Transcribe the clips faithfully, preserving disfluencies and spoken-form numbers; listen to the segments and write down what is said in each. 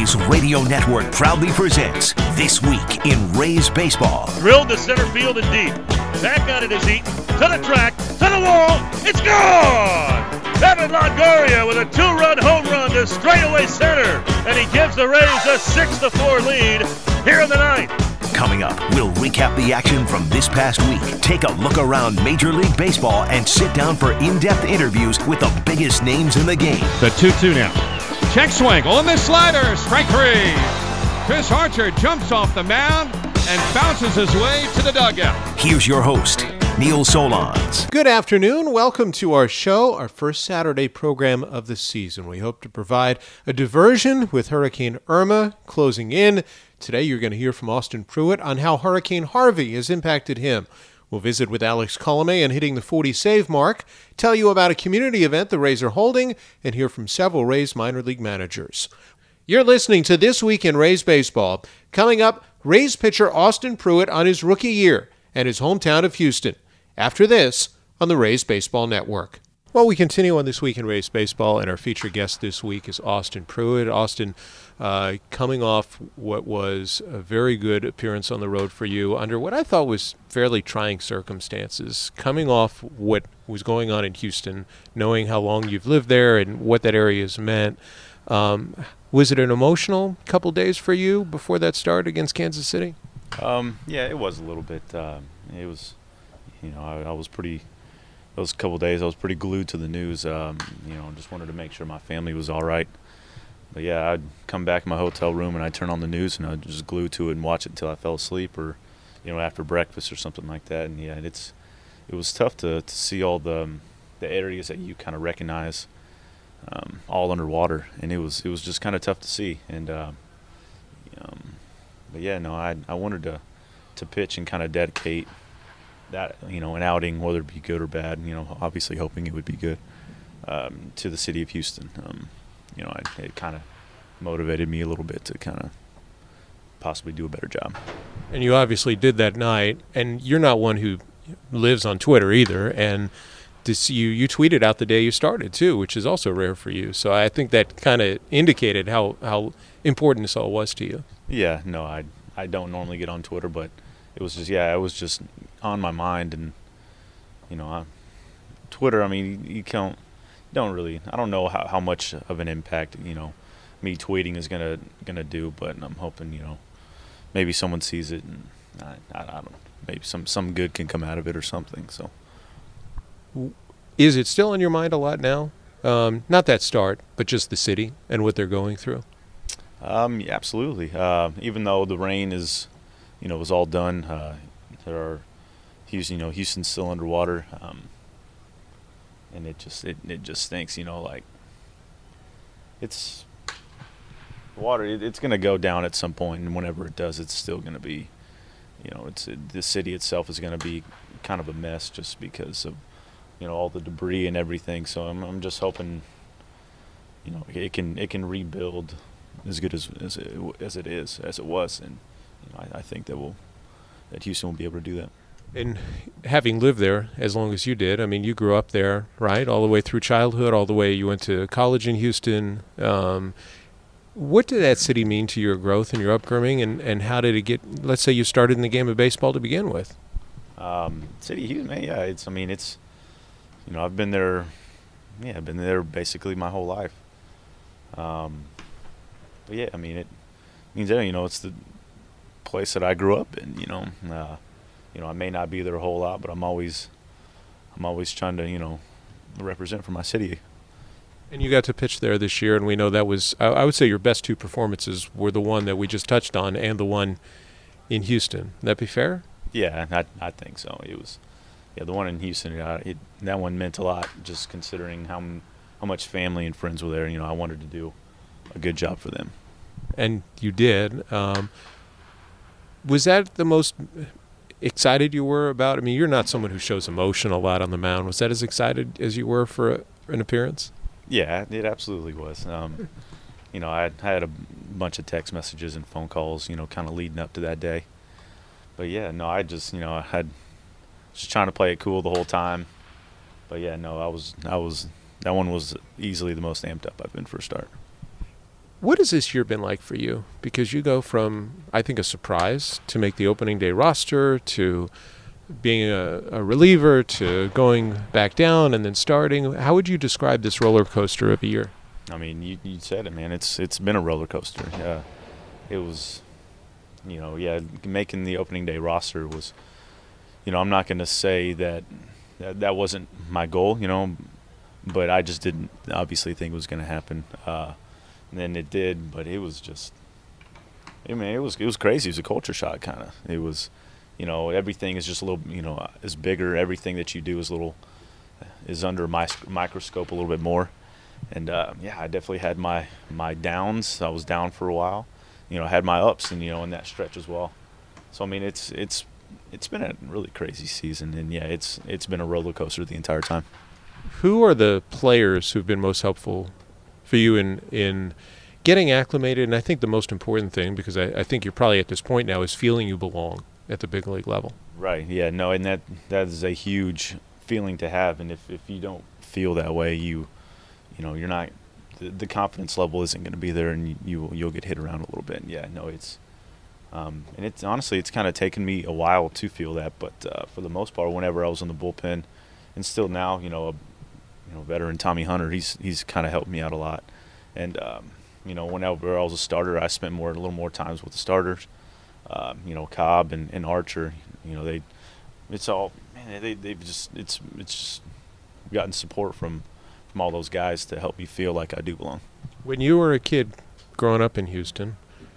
Rays Radio Network proudly presents This Week in Rays Baseball. Drilled to center field and deep. Back on it is Eaton. To the track. To the wall. It's gone! Evan Longoria with a two-run home run to straightaway center. And he gives the Rays a six to four lead here in the ninth. Coming up, we'll recap the action from this past week, take a look around Major League Baseball, and sit down for in-depth interviews with the biggest names in the game. The two two now. Check swing on the slider. Strike three. Chris Archer jumps off the mound and bounces his way to the dugout. Here's your host, Neil Solondz. Good afternoon. Welcome to our show, our first Saturday program of the season. We hope to provide a diversion with Hurricane Irma closing in. Today you're going to hear from Austin Pruitt on how Hurricane Harvey has impacted him. We'll visit with Alex Colomé on hitting the forty save mark, tell you about a community event the Rays are holding, and hear from several Rays minor league managers. You're listening to This Week in Rays Baseball. Coming up, Rays pitcher Austin Pruitt on his rookie year and his hometown of Houston. After this, on the Rays Baseball Network. Well, we continue on This Week in Rays Baseball, and our featured guest this week is Austin Pruitt. Austin, uh, coming off what was a very good appearance on the road for you under what I thought was fairly trying circumstances, coming off what was going on in Houston, knowing how long you've lived there and what that area has meant. Um, was it an emotional couple days for you before that start against Kansas City? Um, yeah, it was a little bit. Uh, it was, you know, I, I was pretty... Those couple of days, I was pretty glued to the news. Um, you know, just wanted to make sure my family was all right. But yeah, I'd come back in my hotel room and I'd turn on the news and I'd just glue to it and watch it until I fell asleep, or, you know, after breakfast or something like that. And yeah, it's it was tough to, to see all the um, the areas that you kind of recognize um, all underwater, and it was it was just kind of tough to see. And uh, um, but yeah, no, I I wanted to to pitch and kind of dedicate that, you know, an outing, whether it be good or bad, you know, obviously hoping it would be good, um, to the city of Houston. Um, you know, I, it kind of motivated me a little bit to kind of possibly do a better job. And you obviously did that night, and you're not one who lives on Twitter either, and to see you, you tweeted out the day you started too, which is also rare for you. So I think that kind of indicated how, how important this all was to you. Yeah, no, I, I don't normally get on Twitter, but it was just, yeah, it was just on my mind. And, you know, I, Twitter, I mean, you, you can't, don't really, I don't know how, how much of an impact, you know, me tweeting is going to gonna do, but I'm hoping, you know, maybe someone sees it and I, I, I don't know, maybe some, some good can come out of it or something. So, is it still in your mind a lot now? Um, not that start, but just the city and what they're going through? Um, yeah, absolutely. Uh, even though the rain is, you know, was all done. Uh, there are, Houston, you know, Houston's still underwater, um, and it just it, it just stinks. You know, like it's water. It, it's going to go down at some point, and whenever it does, it's still going to be, you know, it's it, the city itself is going to be kind of a mess just because of, you know, all the debris and everything. So I'm I'm just hoping, you know, it can it can rebuild as good as as it, as it is as it was, and you know, I, I think that will that Houston will be able to do that. And having lived there as long as you did, I mean, you grew up there, right, all the way through childhood, all the way you went to college in Houston. Um, what did that city mean to your growth and your upbringing, and, and how did it get, let's say you started in the game of baseball to begin with? Um, city of Houston, yeah, it's, I mean, it's, you know, I've been there, yeah, I've been there basically my whole life. Um, but yeah, I mean, it means, you know, it's the place that I grew up in, you know. Uh, you know, I may not be there a whole lot, but I'm always, I'm always trying to, you know, represent for my city. And you got to pitch there this year, and we know that was, I, I would say your best two performances were the one that we just touched on and the one in Houston. Would that be fair? Yeah, I, I think so. It was, yeah, the one in Houston, uh, it, that one meant a lot, just considering how how much family and friends were there. You know, I wanted to do a good job for them. And you did. Um, was that the most excited you were about? I mean, you're not someone who shows emotion a lot on the mound. Was that as excited as you were for a, an appearance? Yeah, it absolutely was. Um, you know, I, I had a bunch of text messages and phone calls, you know, kind of leading up to that day. But yeah, no, I just, you know, I had just trying to play it cool the whole time. But yeah, no, I was, I was, that one was easily the most amped up I've been for a start. What has this year been like for you? Because you go from, I think, a surprise to make the opening day roster to being a, a reliever to going back down and then starting. How would you describe this roller coaster of a year? I mean, you, you said it, man. It's it's been a roller coaster. Yeah, it was, you know, yeah, making the opening day roster was, you know, I'm not going to say that, that that wasn't my goal, you know, but I just didn't obviously think it was going to happen. Uh, and then it did, but it was just, I mean, it was it was crazy. It was a culture shock, kind of. It was, you know, everything is just a little, you know, is bigger. Everything that you do is a little, is under my microscope a little bit more. And, uh, yeah, I definitely had my, my downs. I was down for a while. You know, I had my ups, and, you know, in that stretch as well. So, I mean, it's it's it's been a really crazy season. And, yeah, it's it's been a roller coaster the entire time. Who are the players who've been most helpful for you in, in getting acclimated? And I think the most important thing, because I, I think you're probably at this point now, is feeling you belong at the big league level. Right, yeah, no, and that that is a huge feeling to have. And if, if you don't feel that way, you – you know, you're not the, the confidence level isn't going to be there, and you, you you'll get hit around a little bit. Yeah, no, it's um, and it's honestly it's kind of taken me a while to feel that, but uh, for the most part, whenever I was in the bullpen, and still now, you know, a, you know, veteran Tommy Hunter, he's he's kind of helped me out a lot, and um, you know, whenever I was a starter, I spent more a little more times with the starters. Um, you know, Cobb and, and Archer, you know, they it's all man, they they've just it's it's just gotten support from. from all those guys to help me feel like I do belong. When you were a kid growing up in Houston,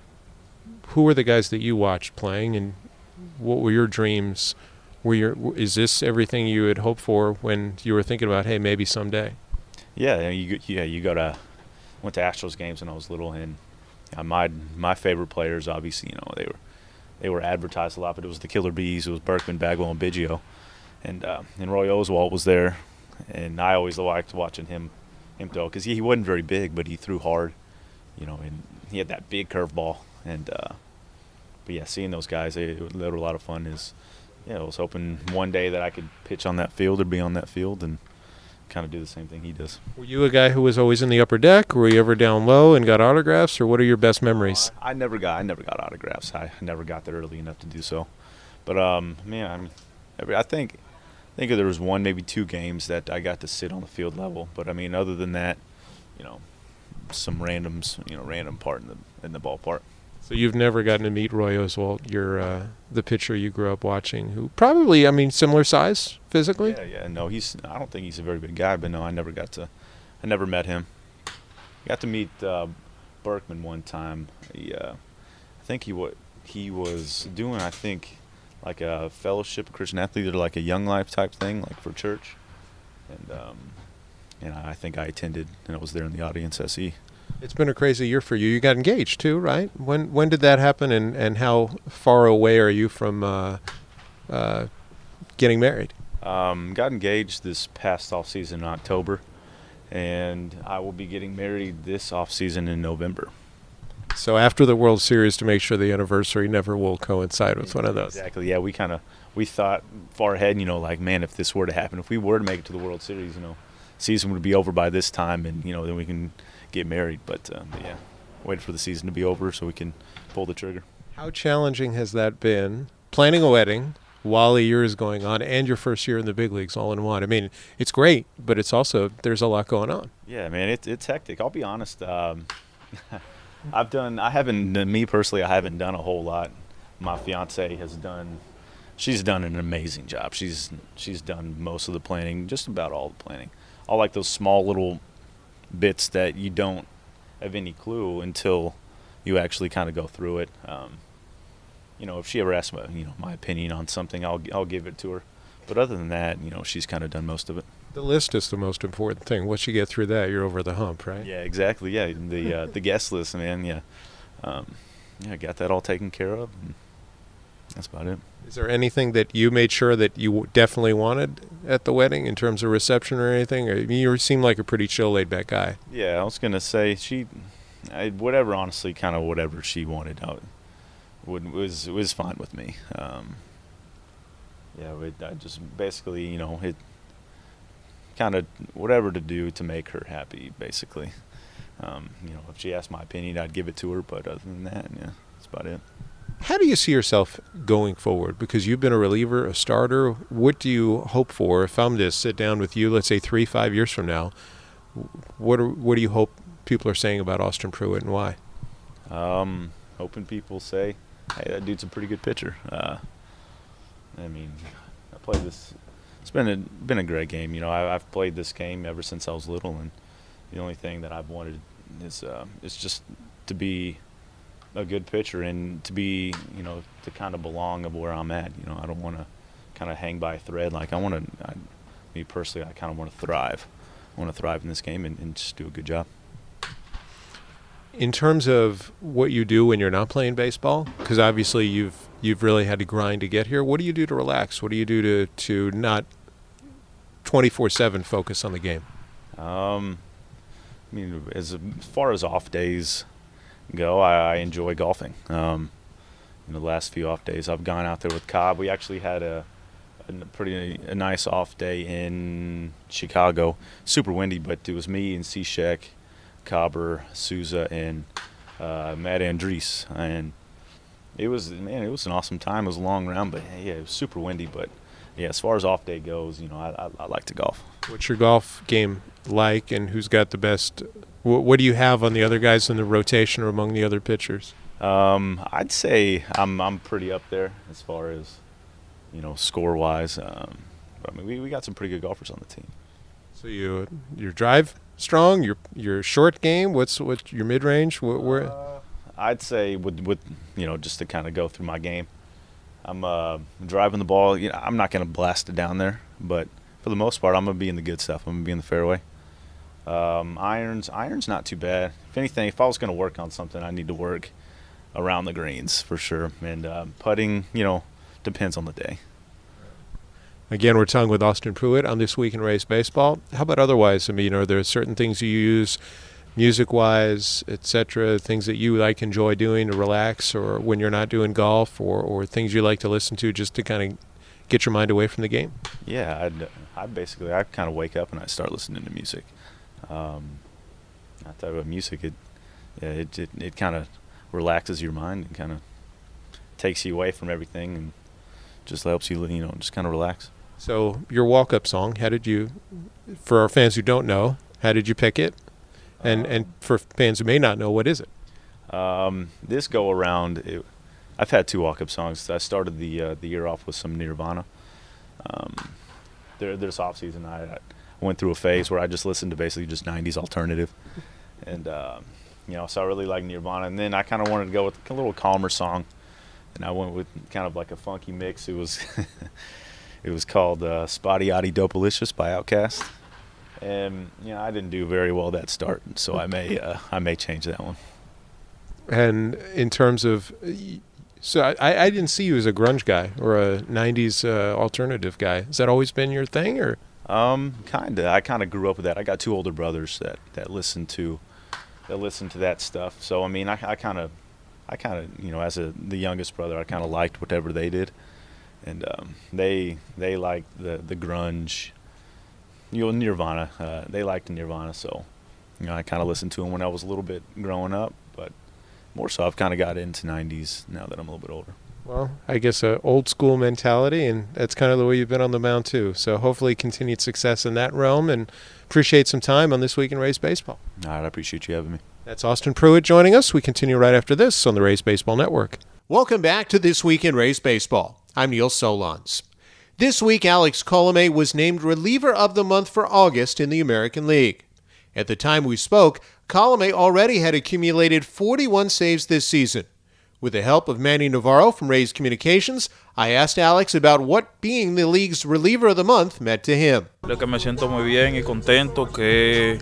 who were the guys that you watched playing, and what were your dreams? Were your is this everything you had hoped for when you were thinking about, hey, maybe someday? Yeah, you yeah you go to went to Astros games when I was little, and uh, my my favorite players, obviously, you know, they were they were advertised a lot, but it was the Killer Bees, it was Berkman, Bagwell, and Biggio, and uh, and Roy Oswalt was there. And I always liked watching him, him throw, because he, he wasn't very big, but he threw hard, you know, and he had that big curveball. And uh, but yeah, seeing those guys, they, they were a lot of fun. Is yeah, I was hoping one day that I could pitch on that field or be on that field and kind of do the same thing he does. Were you a guy who was always in the upper deck? Were you ever down low and got autographs, or what are your best memories? Uh, I never got I never got autographs. I never got there early enough to do so. But um, man, I mean, every, I think. I think there was one, maybe two games that I got to sit on the field level. But, I mean, other than that, you know, some randoms, you know, random part in the in the ballpark. So you've never gotten to meet Roy Oswalt, your, uh, the pitcher you grew up watching, who probably, I mean, similar size physically? Yeah, yeah. No, he's. I don't think he's a very big guy, but, no, I never got to – I never met him. Got to meet uh, Berkman one time. He, uh, I think he, w- he was doing, I think – like a fellowship of Christian athlete, or like a Young Life type thing, like for church. And um, and I think I attended, and I was there in the audience as he. It's been a crazy year for you. You got engaged too, right? When when did that happen, and, and how far away are you from uh, uh, getting married? Um, got engaged this past off season in October, and I will be getting married this off season in November. So after the World Series, to make sure the anniversary never will coincide with one of those. Exactly. Yeah, we kind of we thought far ahead. You know, like, man, if this were to happen, if we were to make it to the World Series, you know, season would be over by this time, and you know, then we can get married. But, um, but yeah, wait for the season to be over so we can pull the trigger. How challenging has that been? Planning a wedding while a year is going on, and your first year in the big leagues all in one. I mean, it's great, but it's also there's a lot going on. Yeah, man, it's it's hectic. I'll be honest. Um, I've done, I haven't, me personally, I haven't done a whole lot. My fiance has done, she's done an amazing job. She's she's done most of the planning, just about all the planning. All like those small little bits that you don't have any clue until you actually kind of go through it. Um, you know, if she ever asks me, you know, my opinion on something, I'll I'll give it to her. But other than that, you know, she's kind of done most of it. The list is the most important thing. Once you get through that, you're over the hump, right? Yeah, exactly. Yeah, the uh, the guest list, man. Yeah, um, yeah, got that all taken care of. And that's about it. Is there anything that you made sure that you definitely wanted at the wedding in terms of reception or anything? Or, I mean, you seem like a pretty chill, laid-back guy. Yeah, I was gonna say she, I, whatever. Honestly, kind of whatever she wanted, I would was was fine with me. Um, yeah, it, I just basically, you know, it. Kind of whatever to do to make her happy, basically. Um, you know, if she asked my opinion, I'd give it to her. But other than that, yeah, that's about it. How do you see yourself going forward? Because you've been a reliever, a starter. What do you hope for? If I'm to sit down with you, let's say three, five years from now, what are, what do you hope people are saying about Austin Pruitt and why? Um, hoping people say, hey, that dude's a pretty good pitcher. Uh, I mean, I played this. It's been a been a great game. You know, I, I've played this game ever since I was little, and the only thing that I've wanted is uh, is just to be a good pitcher and to be, you know, to kind of belong of where I'm at. You know, I don't want to kind of hang by a thread. Like I want to, me personally, I kind of want to thrive. I want to thrive in this game and, and just do a good job. In terms of what you do when you're not playing baseball, because obviously you've you've really had to grind to get here. What do you do to relax? What do you do to to not twenty-four seven focus on the game? Um, I mean, as, as far as off days go, I, I enjoy golfing. Um, in the last few off days, I've gone out there with Cobb. We actually had a, a pretty a nice off day in Chicago. Super windy, but it was me and Cishek, Cobber, Souza, and uh, Matt Andres, and it was man, it was an awesome time. It was a long round, but yeah, it was super windy. But yeah, as far as off day goes, you know, I, I, I like to golf. What's your golf game like, and who's got the best? What, what do you have on the other guys in the rotation or among the other pitchers? Um, I'd say I'm I'm pretty up there as far as, you know, score wise. Um, but I mean, we, we got some pretty good golfers on the team. So you your drive strong, your your short game. What's what's your mid range? Where, where? Uh, I'd say with with you know, just to kind of go through my game, I'm uh, driving the ball. You know, I'm not going to blast it down there, but for the most part, I'm going to be in the good stuff. I'm going to be in the fairway. Um, irons, irons not too bad. If anything, if I was going to work on something, I need to work around the greens for sure. And uh, putting, you know, depends on the day. Again, we're talking with Austin Pruitt on This Week in Rays Baseball. How about otherwise? I mean, are there certain things you use music-wise, et cetera, things that you like enjoy doing to relax, or when you're not doing golf, or, or things you like to listen to just to kind of get your mind away from the game? Yeah, I'd, I basically, I kind of wake up and I start listening to music. Um, I thought about music, it, yeah, it, it, it kind of relaxes your mind and kind of takes you away from everything and just helps you, you know, just kind of relax. So your walk-up song, how did you, for our fans who don't know, how did you pick it? And um, and for fans who may not know, what is it? Um, this go-around, it, I've had two walk-up songs. I started the uh, the year off with some Nirvana. Um, there, this off-season, I, I went through a phase where I just listened to basically just nineties alternative. And, uh, you know, so I really like Nirvana. And then I kind of wanted to go with a little calmer song. And I went with kind of like a funky mix. It was it was called uh, Spotty Oddie Dopalicious by Outkast. And you know, I didn't do very well that start, so I may uh, I may change that one. And in terms of, so I, I didn't see you as a grunge guy or a nineties uh, alternative guy. Has that always been your thing, or? Um, kinda. I kind of grew up with that. I got two older brothers that that listened to that listened to that stuff. So I mean, I kind of I kind of you know, as a the youngest brother, I kind of liked whatever they did, and um, they they liked the the grunge. You know, Nirvana. Uh, they liked Nirvana, so you know, I kind of listened to them when I was a little bit growing up, but more so I've kind of got into nineties now that I'm a little bit older. Well, I guess a old school mentality, and that's kind of the way you've been on the mound too. So hopefully continued success in that realm, and appreciate some time on This Week in Rays Baseball. All right, I appreciate you having me. That's Austin Pruitt joining us. We continue right after this on the Rays Baseball Network. Welcome back to This Week in Rays Baseball. I'm Neil Solondz. This week, Alex Colomé was named Reliever of the Month for August in the American League. At the time we spoke, Colomé already had accumulated forty-one saves this season. With the help of Manny Navarro from Rays Communications, I asked Alex about what being the league's Reliever of the Month meant to him. Lo que me siento muy bien y contento que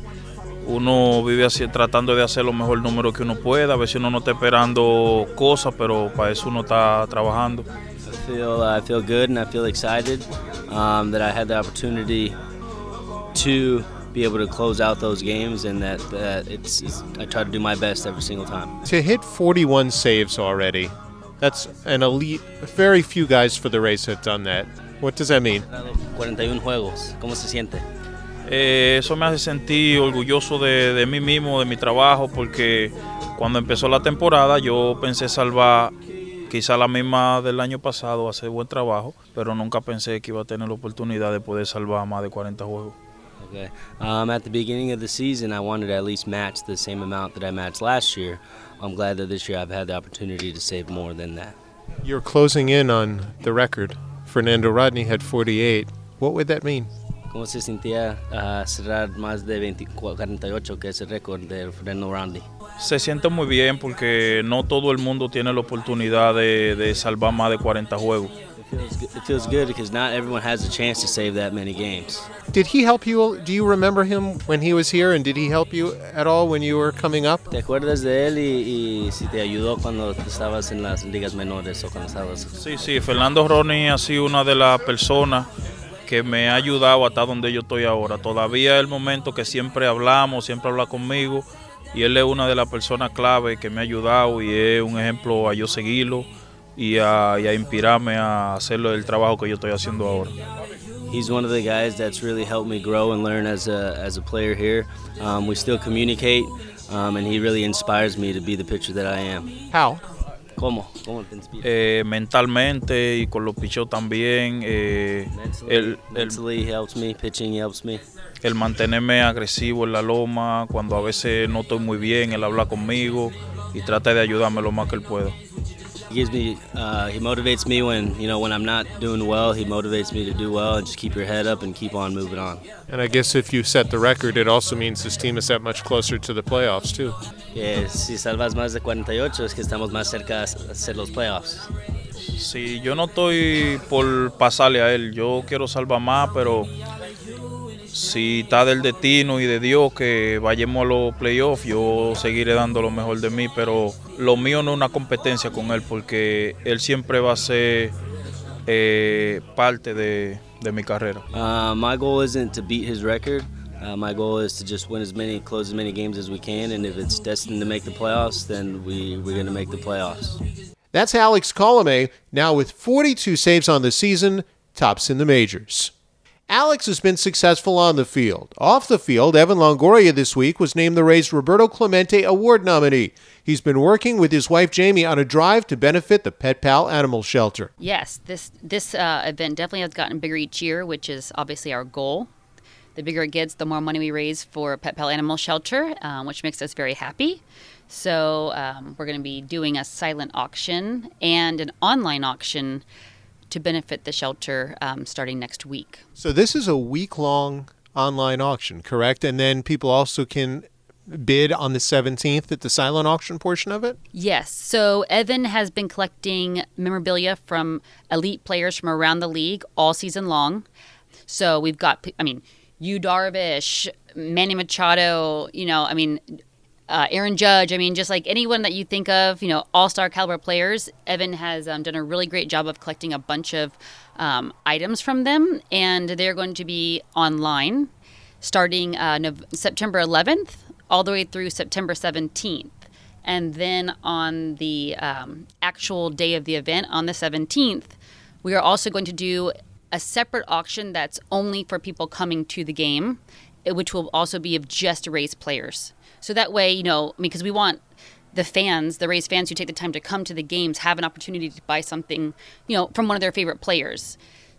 uno vive así, tratando de hacer lo mejor número que uno pueda. A veces uno no está esperando cosas, pero para eso uno está trabajando. I feel, uh, I feel good and I feel excited um, that I had the opportunity to be able to close out those games, and that, that it's, it's I try to do my best every single time. To hit forty-one saves already, that's an elite. Very few guys for the Rays have done that. What does that mean? forty-one juegos. ¿Cómo se siente? Eh, eso me hace sentir orgulloso de, de mí mismo, de mi trabajo, porque cuando empezó la temporada yo pensé salvar quizá la misma del año pasado, hacer buen trabajo, pero nunca pensé que iba a tener la oportunidad de poder salvar más de cuarenta juegos. Okay. Um, at the beginning of the season, I wanted to at least match the same amount that I matched last year. I'm glad that this year I've had the opportunity to save more than that. You're closing in on the record. Fernando Rodney had forty-eight. What would that mean? ¿Cómo se sentía uh, cerrar más de veinticuatro, cuarenta y ocho, que es el récord de Fernando Rodney? Se siente muy bien porque no todo el mundo tiene la oportunidad de, de salvar más de cuarenta juegos. It feels, good, it feels good because not everyone has a chance to save that many games. Did he help you? Do you remember him when he was here, and did he help you at all when you were coming up? ¿Te acuerdas de él y, y si te ayudó cuando estabas en las ligas menores o cuando estabas? Sí, sí, Fernando Rodney ha sido una de las personas que me ha ayudado hasta donde yo estoy ahora. Todavía es el momento que siempre hablamos, siempre habla conmigo, y él es una de las personas clave que me ha ayudado y es un ejemplo a yo seguirlo y a, y a inspirarme a hacer el trabajo que yo estoy haciendo ahora. He's one of the guys that's really helped me grow and learn as a, as a player here. Um, we still communicate, um, and he really inspires me to be the pitcher that I am. How? ¿Cómo? ¿Cómo te inspira? Eh, mentalmente y con los picheos también. Eh, Mentally, el, el, mentally he helps me, pitching he helps me. el mantenerme agresivo en la loma, cuando a veces no estoy muy bien, él habla conmigo y trata de ayudarme lo más que él pueda. He gives me, uh, he motivates me when, you know, when I'm not doing well. He motivates me to do well and just keep your head up and keep on moving on. And I guess if you set the record, it also means this team is that much closer to the playoffs, too. Que si salvas más de cuarenta y ocho es que estamos más cerca de hacer los playoffs. Sí, yo no estoy por pasarle a él, yo quiero salvar más, pero si está del destino y de Dios que vayamos a los playoffs, yo seguiré dando lo mejor de mí, pero lo mío no es una competencia con él porque él siempre va a ser eh, parte de, de mi carrera. Uh, my goal isn't to beat his record. Uh, my goal is to just win as many, close as many games as we can, and if it's destined to make the playoffs, then we, we're going to make the playoffs. That's Alex Colome, now with forty-two saves on the season, tops in the majors. Alex has been successful on the field. Off the field, Evan Longoria this week was named the Rays' Roberto Clemente Award nominee. He's been working with his wife Jamie on a drive to benefit the Pet Pal Animal Shelter. Yes, this this uh, event definitely has gotten bigger each year, which is obviously our goal. The bigger it gets, the more money we raise for Pet Pal Animal Shelter, um, which makes us very happy. So um, we're going to be doing a silent auction and an online auction to benefit the shelter um, starting next week. So this is a week-long online auction, correct? And then people also can bid on the seventeenth at the silent auction portion of it? Yes. So Evan has been collecting memorabilia from elite players from around the league all season long. So we've got, I mean, Yu Darvish, Manny Machado, you know, I mean, Uh, Aaron Judge, I mean, just like anyone that you think of, you know, all-star caliber players, Evan has um, done a really great job of collecting a bunch of um, items from them, and they're going to be online starting uh, November, September eleventh all the way through September seventeenth. And then on the um, actual day of the event, on the seventeenth, we are also going to do a separate auction that's only for people coming to the game, which will also be of just Rays players. So that way, you know, I mean, because we want the fans, the Rays fans who take the time to come to the games, have an opportunity to buy something, you know, from one of their favorite players.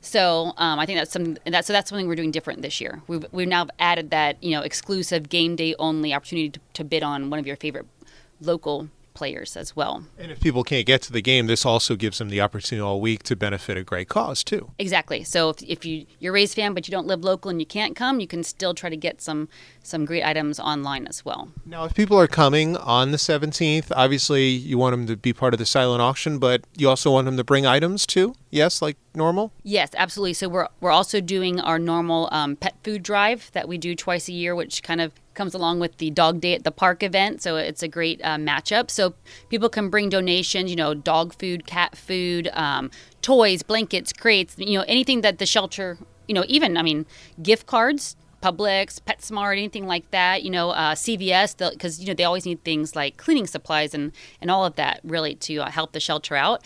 So um, I think that's something. That, so that's something we're doing different this year. We've we've now added that, you know, exclusive game day only opportunity to, to bid on one of your favorite local players as well. And if people can't get to the game, this also gives them the opportunity all week to benefit a great cause, too. Exactly. So if, if you, you're a Rays fan but you don't live local and you can't come, you can still try to get some, some great items online as well. Now, if people are coming on the seventeenth, obviously you want them to be part of the silent auction, but you also want them to bring items, too? Yes, like normal? Yes, absolutely. So we're we're also doing our normal um, pet food drive that we do twice a year, which kind of comes along with the Dog Day at the Park event. So it's a great uh, matchup. So people can bring donations, you know, dog food, cat food, um, toys, blankets, crates, you know, anything that the shelter, you know, even, I mean, gift cards, Publix, PetSmart, anything like that, you know, uh, C V S, because, you know, they always need things like cleaning supplies and, and all of that really to uh, help the shelter out.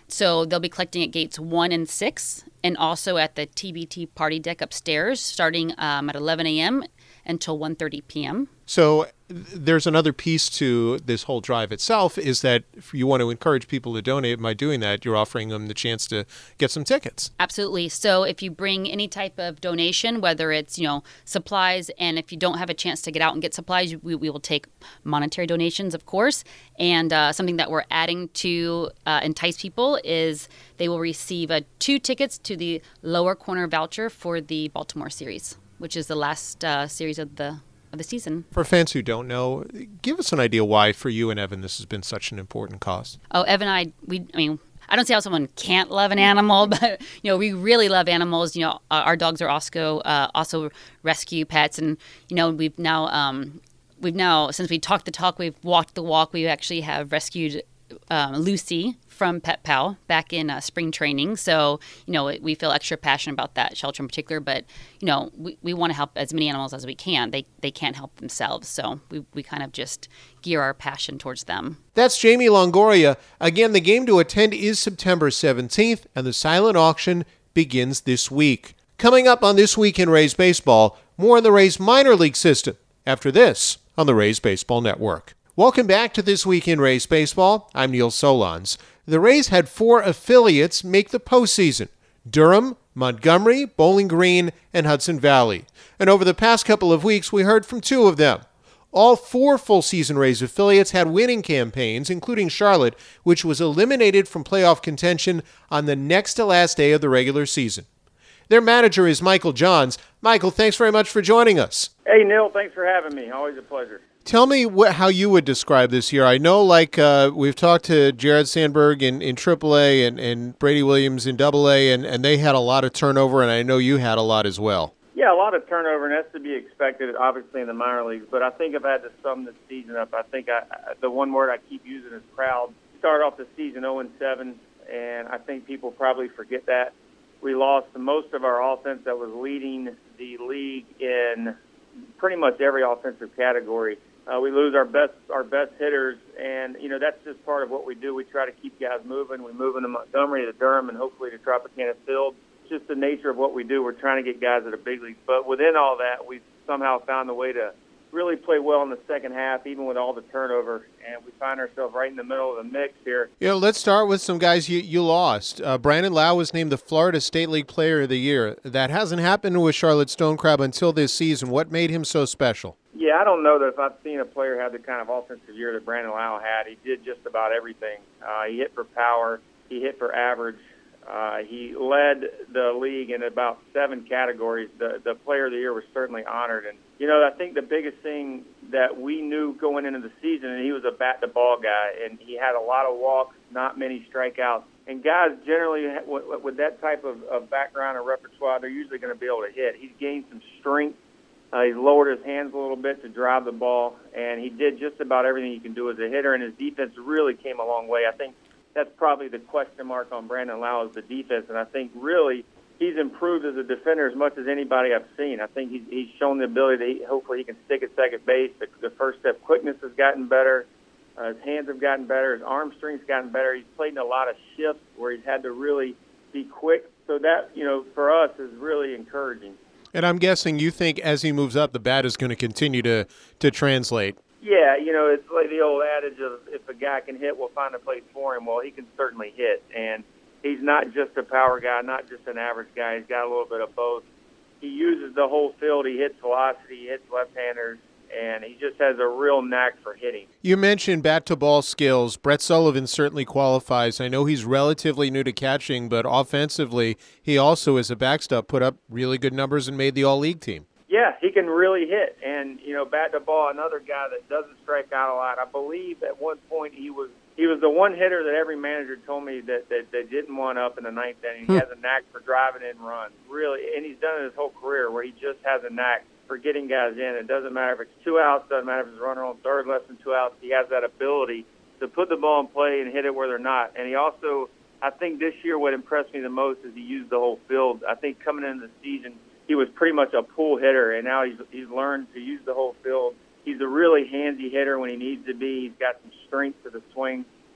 So they'll be collecting at gates one and six, and also at the T B T party deck upstairs, starting um, at eleven a.m. until one thirty p.m. So there's another piece to this whole drive itself, is that if you want to encourage people to donate by doing that, you're offering them the chance to get some tickets. Absolutely. So if you bring any type of donation, whether it's, you know, supplies, and if you don't have a chance to get out and get supplies, we, we will take monetary donations, of course. And uh, something that we're adding to uh, entice people is they will receive uh, two tickets to the lower corner voucher for the Baltimore series, which is the last uh, series of the of the season. For fans who don't know, give us an idea why, for you and Evan, this has been such an important cause. Oh, Evan and I, we, I mean, I don't see how someone can't love an animal, but, you know, we really love animals. You know, our dogs are also, uh, also rescue pets. And, you know, we've now, um, we've now, since we talked the talk, we've walked the walk, we actually have rescued um, Lucy from Pet Pal back in uh, spring training. So, you know, we feel extra passionate about that shelter in particular, but, you know, we, we want to help as many animals as we can. They they can't help themselves. So we, we kind of just gear our passion towards them. That's Jamie Longoria. Again, the game to attend is September seventeenth, and the silent auction begins this week. Coming up on This Week in Rays Baseball, more on the Rays minor league system after this on the Rays Baseball Network. Welcome back to This Week in Rays Baseball. I'm Neil Solondz. The Rays had four affiliates make the postseason: Durham, Montgomery, Bowling Green, and Hudson Valley. And over the past couple of weeks, we heard from two of them. All four full-season Rays affiliates had winning campaigns, including Charlotte, which was eliminated from playoff contention on the next-to-last day of the regular season. Their manager is Michael Johns. Michael, thanks very much for joining us. Hey, Neil, thanks for having me. Always a pleasure. Tell me what, how you would describe this year. I know, like, uh, we've talked to Jared Sandberg in, in triple A and, and Brady Williams in double A, and, and they had a lot of turnover, and I know you had a lot as well. Yeah, a lot of turnover, and that's to be expected, obviously, in the minor leagues. But I think if I had to sum this season up, I think I, the one word I keep using is proud. Start off the season oh and seven, and I think people probably forget that. We lost most of our offense that was leading the league in pretty much every offensive category. Uh, we lose our best our best hitters, and, you know, that's just part of what we do. We try to keep guys moving. We move into Montgomery, to Durham, and hopefully to Tropicana Field. It's just the nature of what we do. We're trying to get guys at the big leagues. But within all that, we've somehow found a way to really play well in the second half, even with all the turnover, and we find ourselves right in the middle of the mix here. Yeah, let's start with some guys you, you lost. Uh, Brandon Lau was named the Florida State League Player of the Year. That hasn't happened with Charlotte Stonecrab until this season. What made him so special? Yeah, I don't know that if I've seen a player have the kind of offensive year that Brandon Lau had. He did just about everything. Uh, he hit for power. He hit for average. Uh, he led the league in about seven categories. The the Player of the Year was certainly honored. And, you know, I think the biggest thing that we knew going into the season, and he was a bat-to-ball guy, and he had a lot of walks, not many strikeouts. And guys generally, with, with that type of, of background and repertoire, they're usually going to be able to hit. He's gained some strength. Uh, he's lowered his hands a little bit to drive the ball, and he did just about everything he can do as a hitter, and his defense really came a long way. I think that's probably the question mark on Brandon Lau is the defense, and I think really he's improved as a defender as much as anybody I've seen. I think he's, he's shown the ability to, hopefully he can stick at second base. The, the first step quickness has gotten better. Uh, his hands have gotten better. His arm strength's gotten better. He's played in a lot of shifts where he's had to really be quick. So that, you know, for us is really encouraging. And I'm guessing you think as he moves up, the bat is going to continue to, to translate. Yeah, you know, it's like the old adage of if a guy can hit, we'll find a place for him. Well, he can certainly hit, and he's not just a power guy, not just an average guy. He's got a little bit of both. He uses the whole field. He hits velocity, he hits left-handers, and he just has a real knack for hitting. You mentioned bat-to-ball skills. Brett Sullivan certainly qualifies. I know he's relatively new to catching, but offensively, he also, as a backstop, put up really good numbers and made the All-League team. Yeah, he can really hit. And, you know, bat-to-ball, another guy that doesn't strike out a lot. I believe at one point he was he was the one hitter that every manager told me that, that, that didn't want up in the ninth inning. He has a knack for driving in runs, really. And he's done it his whole career where he just has a knack for getting guys in. It doesn't matter if it's two outs, doesn't matter if it's a runner on third, less than two outs. He has that ability to put the ball in play and hit it where they're not. And he also, I think this year what impressed me the most is he used the whole field. I think coming into the season, he was pretty much a pull hitter, and now he's he's learned to use the whole field. He's a really handsy hitter when he needs to be. He's got some strength to the swing,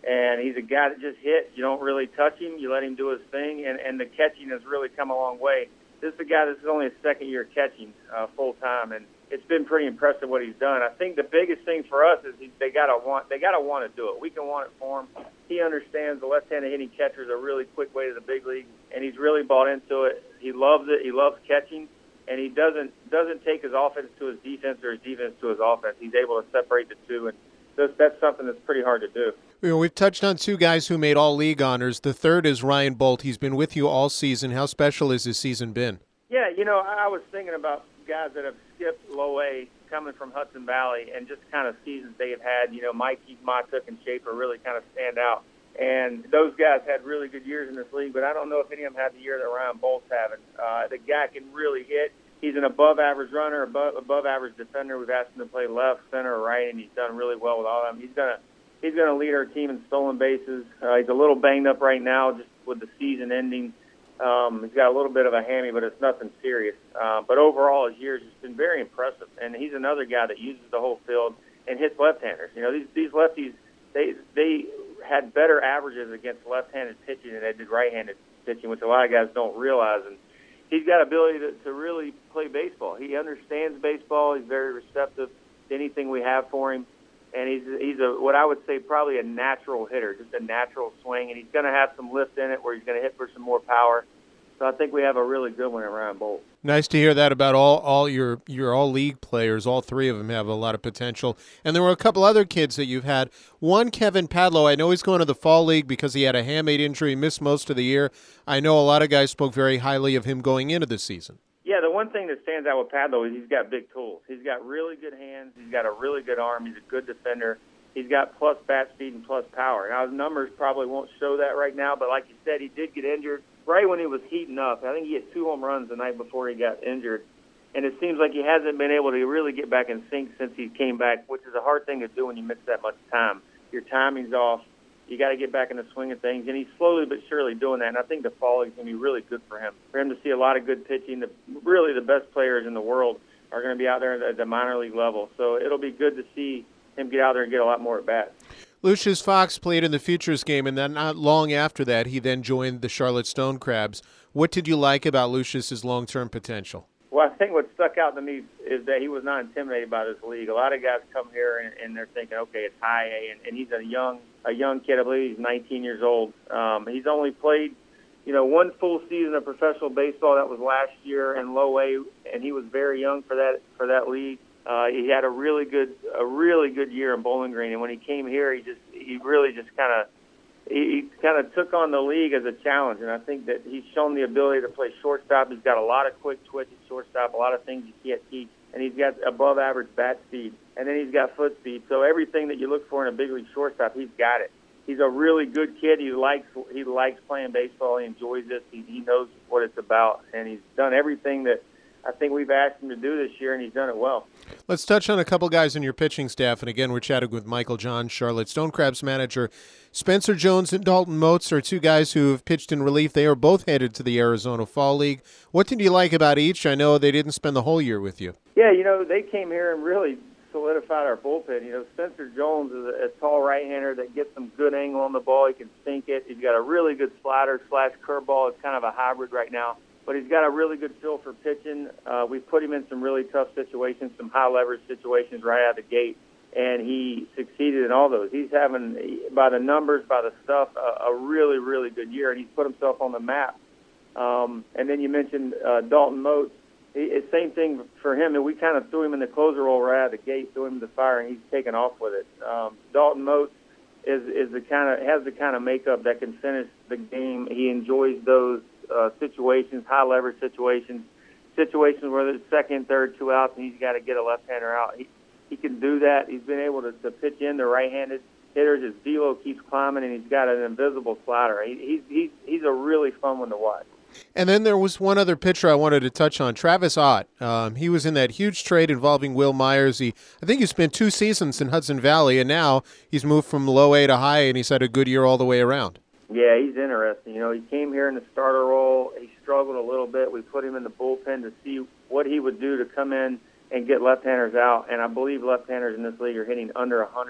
And he's a guy that just hits. You don't really touch him. You let him do his thing, and, and the catching has really come a long way. This is a guy that's only a second year catching uh, full time, and it's been pretty impressive what he's done. I think the biggest thing for us is he, they gotta want they gotta want to do it. We can want it for him. He understands the left-handed hitting catcher is a really quick way to the big league, and he's really bought into it. He loves it. He loves catching, and he doesn't doesn't take his offense to his defense or his defense to his offense. He's able to separate the two, and that's, that's something that's pretty hard to do. You know, we've touched on two guys who made all league honors. The third is Ryan Bolt. He's been with you all season. How special has his season been? Yeah, you know, I was thinking about guys that have skipped low A coming from Hudson Valley and just kind of seasons they have had. You know, Mikey, Matuk, and Schaefer really kind of stand out. And those guys had really good years in this league, but I don't know if any of them had the year that Ryan Bolt's having. Uh, the guy can really hit. He's an above-average runner, above, above-average defender. We've asked him to play left, center, or right, and he's done really well with all of them. He's going to he's gonna lead our team in stolen bases. Uh, he's a little banged up right now just with the season ending. Um, he's got a little bit of a hammy, but it's nothing serious. Uh, but overall, his year's just been very impressive. And he's another guy that uses the whole field and hits left-handers. You know, these these lefties, they they had better averages against left-handed pitching than they did right-handed pitching, which a lot of guys don't realize. And he's got ability to, to really play baseball. He understands baseball. He's very receptive to anything we have for him. And he's he's a what I would say probably a natural hitter, just a natural swing. And he's going to have some lift in it where he's going to hit for some more power. So I think we have a really good one at Ryan Bolt. Nice to hear that about all, all your, your all-league players. All three of them have a lot of potential. And there were a couple other kids that you've had. One, Kevin Padlow. I know he's going to the fall league because he had a hamate injury, missed most of the year. I know a lot of guys spoke very highly of him going into the season. Yeah, the one thing that stands out with Padlow is he's got big tools. He's got really good hands. He's got a really good arm. He's a good defender. He's got plus bat speed and plus power. Now, his numbers probably won't show that right now, but like you said, he did get injured right when he was heating up. I think he hit two home runs the night before he got injured. And it seems like he hasn't been able to really get back in sync since he came back, which is a hard thing to do when you miss that much time. Your timing's off. You got to get back in the swing of things. And he's slowly but surely doing that. And I think the fall is going to be really good for him. For him to see a lot of good pitching, the, really the best players in the world are going to be out there at the minor league level. So it'll be good to see him get out there and get a lot more at-bats. Lucius Fox played in the Futures game, and then not long after that, he then joined the Charlotte Stone Crabs. What did you like about Lucius's long-term potential? Well, I think what stuck out to me is that he was not intimidated by this league. A lot of guys come here and, and they're thinking, okay, it's high A, and, and he's a young a young kid. I believe he's nineteen years old. Um, he's only played, you know, one full season of professional baseball. That was last year in low A, and he was very young for that for that league. Uh, he had a really good a really good year in Bowling Green, and when he came here, he just he really just kind of he, he kind of took on the league as a challenge, and I think that he's shown the ability to play shortstop. He's got a lot of quick twitch at shortstop, a lot of things you can't teach, and he's got above average bat speed, and then he's got foot speed. So everything that you look for in a big league shortstop, he's got it. He's a really good kid. He likes he likes playing baseball. He enjoys this. He, he knows what it's about, and he's done everything that I think we've asked him to do this year, and he's done it well. Let's touch on a couple guys in your pitching staff. And again, we're chatting with Michael John, Charlotte Stone Crabs manager. Spencer Jones and Dalton Moats are two guys who have pitched in relief. They are both headed to the Arizona Fall League. What did you like about each? I know they didn't spend the whole year with you. Yeah, you know, they came here and really solidified our bullpen. You know, Spencer Jones is a, a tall right-hander that gets some good angle on the ball. He can sink it. He's got a really good slider slash curveball. It's kind of a hybrid right now. But he's got a really good feel for pitching. Uh, we've put him in some really tough situations, some high-leverage situations right out of the gate, and he succeeded in all those. He's having, by the numbers, by the stuff, a, a really, really good year, and he's put himself on the map. Um, and then you mentioned uh, Dalton Moats. It's same thing for him, and we kind of threw him in the closer role right out of the gate, threw him to the fire, and he's taken off with it. Um, Dalton Moats is is the kind of has the kind of makeup that can finish the game. He enjoys those uh, situations, high leverage situations, situations where there's second, third, two outs, and he's got to get a left-hander out. He he can do that. He's been able to, to pitch in the right-handed hitters. His velo keeps climbing, and he's got an invisible slider. He, he's he's he's a really fun one to watch. And then there was one other pitcher I wanted to touch on, Travis Ott. Um, he was in that huge trade involving Will Myers. He, I think he spent two seasons in Hudson Valley, and now he's moved from low A to high A, and he's had a good year all the way around. Yeah, he's interesting. You know, he came here in the starter role. He struggled a little bit. We put him in the bullpen to see what he would do to come in and get left-handers out. And I believe left-handers in this league are hitting under one hundred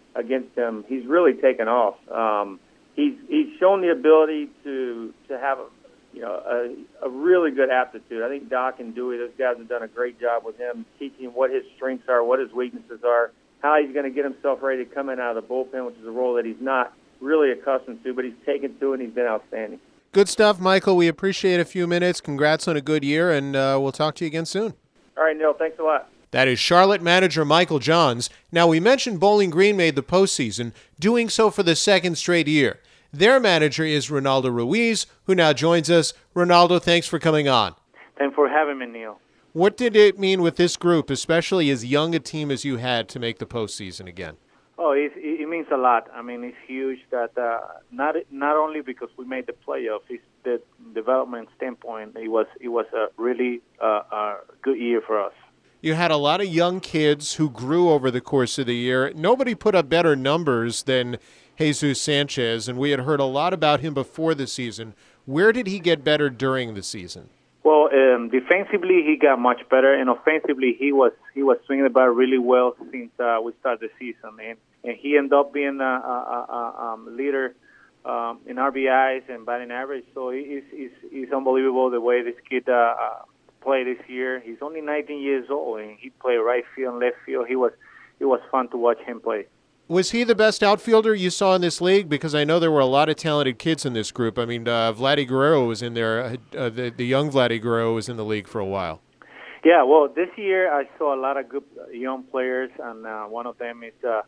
against him, he's really taken off. Um, he's he's shown the ability to to have a you know a, a really good aptitude. I think Doc and Dewey, those guys have done a great job with him, teaching him what his strengths are, what his weaknesses are, how he's going to get himself ready to come in out of the bullpen, which is a role that he's not really accustomed to, but he's taken to it and he's been outstanding. Good stuff, Michael. We appreciate a few minutes. Congrats on a good year, and uh, we'll talk to you again soon. All right, Neil, thanks a lot. That is Charlotte manager Michael Johns. Now, we mentioned Bowling Green made the postseason, doing so for the second straight year. Their manager is Ronaldo Ruiz, who now joins us. Ronaldo, thanks for coming on. Thanks for having me, Neil. What did it mean with this group, especially as young a team as you had, to make the postseason again? Oh, it, it means a lot. I mean, it's huge that uh, not not only because we made the playoffs, it's the development standpoint. It was it was a really uh, a good year for us. You had a lot of young kids who grew over the course of the year. Nobody put up better numbers than Jesus Sanchez, and we had heard a lot about him before the season. Where did he get better during the season? Well, um, defensively he got much better, and offensively he was he was swinging the bat really well since uh, we started the season, and, and he ended up being a, a, a um, leader um, in R B Is and batting average. So it's it's it's unbelievable the way this kid uh, uh, played this year. He's only nineteen years old, and he played right field and left field. He was it was fun to watch him play. Was he the best outfielder you saw in this league? Because I know there were a lot of talented kids in this group. I mean, uh, Vladdy Guerrero was in there. Uh, the, the young Vladdy Guerrero was in the league for a while. Yeah, well, this year I saw a lot of good young players, and uh, one of them is uh,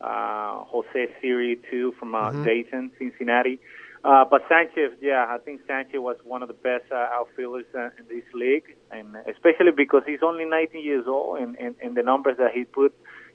uh, Jose Siri, too, from uh, mm-hmm. Dayton, Cincinnati. Uh, but Sanchez, yeah, I think Sanchez was one of the best uh, outfielders uh, in this league, and especially because he's only nineteen years old, and, and, and the numbers that he put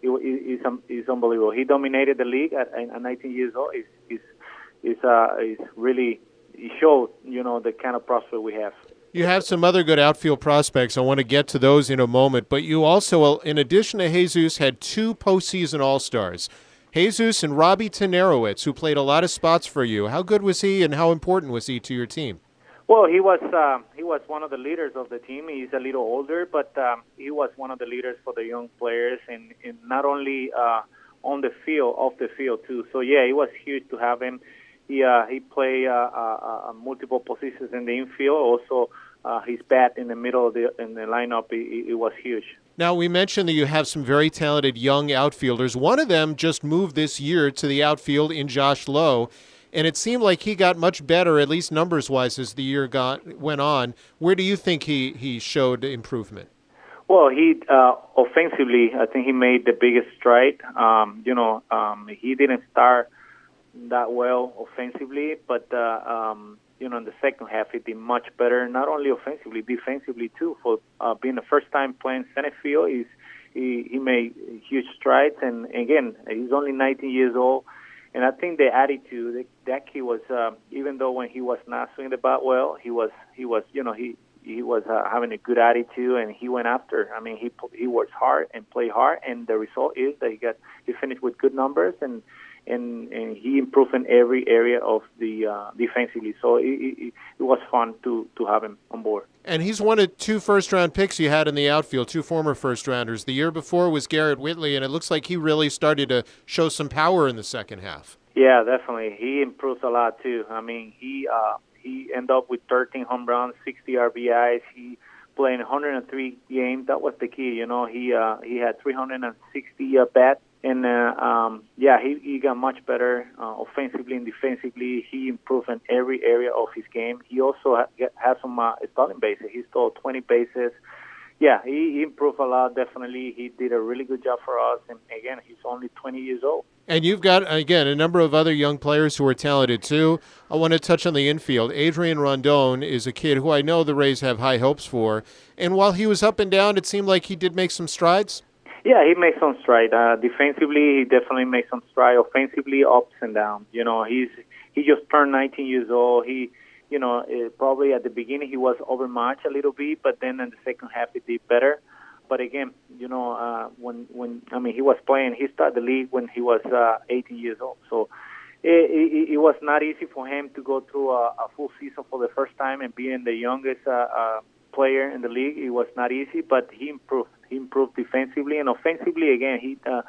is is unbelievable. He dominated the league at, at nineteen years old. Is is is uh is really he showed you know the kind of prospect we have. You have some other good outfield prospects. I want to get to those in a moment. But you also, in addition to Jesus, had two postseason All-Stars, Jesus and Robbie Tenerowicz, who played a lot of spots for you. How good was he, and how important was he to your team? Well, he was uh, he was one of the leaders of the team. He's a little older, but um, he was one of the leaders for the young players, and, and not only uh, on the field, off the field too. So yeah, it was huge to have him. He uh, he played uh, uh, uh, multiple positions in the infield. Also, uh, his bat in the middle of the in the lineup, it, it was huge. Now, we mentioned that you have some very talented young outfielders. One of them just moved this year to the outfield in Josh Lowe. And it seemed like he got much better, at least numbers-wise, as the year got went on. Where do you think he, he showed improvement? Well, he uh, offensively, I think he made the biggest stride. Um, you know, um, he didn't start that well offensively, but uh, um, you know, in the second half, he did much better. Not only offensively, defensively too. For uh, being the first time playing center field, he's, he he made huge strides. And again, he's only nineteen years old. And I think the attitude, that kid was, uh, even though when he was not swinging the bat well, he was, he was, you know, he he was uh, having a good attitude, and he went after. I mean, he he worked hard and played hard, and the result is that he got he finished with good numbers, and and, and he improved in every area of the uh, defensively. So it, it, it was fun to to have him on board. And he's one of two first-round picks you had in the outfield, two former first-rounders. The year before was Garrett Whitley, and it looks like he really started to show some power in the second half. Yeah, definitely. He improved a lot, too. I mean, he uh, he ended up with thirteen home runs, sixty R B Is. He played one hundred three games. That was the key, you know. He uh, he had three hundred sixty uh, bats. And, uh, um, yeah, he, he got much better uh, offensively and defensively. He improved in every area of his game. He also had, had some uh, stolen bases. He stole twenty bases. Yeah, he, he improved a lot, definitely. He did a really good job for us. And, again, he's only twenty years old. And you've got, again, a number of other young players who are talented, too. I want to touch on the infield. Adrian Rondon is a kid who I know the Rays have high hopes for. And while he was up and down, it seemed like he did make some strides. Yeah, he made some stride. Uh, defensively, he definitely made some stride. Offensively, ups and downs. You know, he's he just turned nineteen years old. He, you know, uh, probably at the beginning he was overmatched a little bit, but then in the second half he did better. But again, you know, uh, when when I mean he was playing, he started the league when he was uh, eighteen years old. So it, it, it was not easy for him to go through a, a full season for the first time and being the youngest uh, uh, player in the league. It was not easy, but he improved. He improved defensively and offensively. Again, he uh,